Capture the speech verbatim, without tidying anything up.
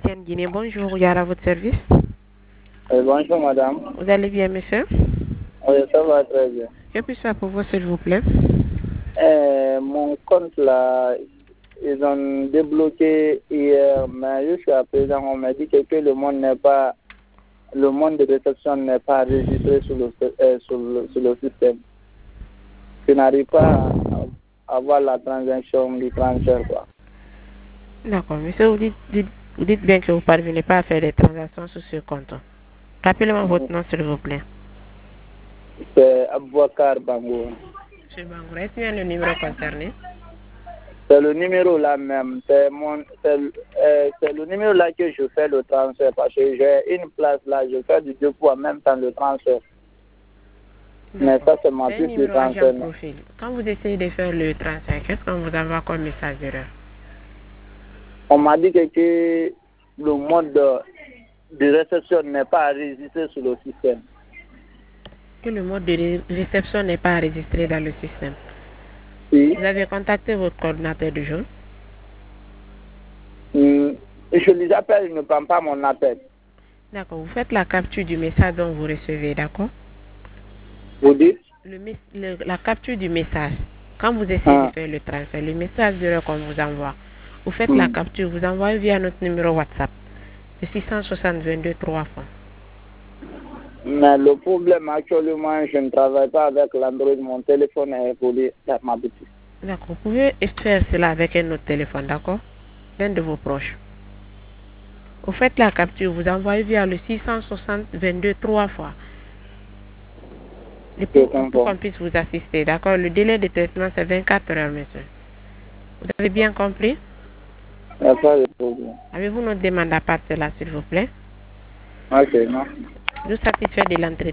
Christiane Guinée. Bonjour, Yara, à votre service. Euh, bonjour madame. Vous allez bien, monsieur? Oui, ça va très bien. Que puis-je faire pour vous, s'il vous plaît? Euh, mon compte là, ils ont débloqué hier, mais jusqu'à présent, on m'a dit que, que le monde n'est pas, le monde de réception n'est pas enregistré sur le, euh, sur le, sur le système. Je n'arrive pas à avoir la transaction du transfert, quoi. D'accord, monsieur, vous dites, dites, vous dites bien que vous ne parvenez pas à faire des transactions sur ce compte. Rappelez-moi votre nom, s'il vous plaît. C'est Abouakar Bango. Monsieur Bangoura, est-ce qu'il y a le numéro concerné? C'est le numéro là même. C'est mon, c'est, euh, c'est le numéro là que je fais le transfert parce que j'ai une place là, je fais du deux fois en même temps le transfert. Mais ça, c'est ma C'est un puce de numéro agent transfert. profil. Quand vous essayez de faire le transfert, qu'est-ce qu'on vous envoie comme message d'erreur? On m'a dit que, que le mode de, de réception n'est pas enregistré sur le système. Que le mode de ré réception n'est pas enregistré dans le système. Oui. Vous avez contacté votre coordinateur de jour? Hum, je les appelle, ils ne prennent pas mon appel. D'accord, vous faites la capture du message dont vous recevez, d'accord? Vous dites? Le, le, la capture du message. Quand vous essayez ah. de faire le transfert, le message d'erreur qu'on vous envoie, vous faites hum. la capture, vous envoyez via notre numéro WhatsApp, le six cent soixante vingt-deux trois fois. Mais le problème actuellement, je ne travaille pas avec l'Android, mon téléphone est volé à ma boutique. D'accord, vous pouvez faire cela avec un autre téléphone, d'accord? L'un de vos proches. Vous faites la capture, vous envoyez via le six cent soixante vingt-deux trois fois. Et pour, pour qu'on puisse vous assister, d'accord? Le délai de traitement, c'est vingt-quatre heures, monsieur. Vous avez bien compris? Il n'y a pas de problème. Avez-vous notre demande à part cela, s'il vous plaît? Ok, non. Nous satisfait de l'entretien.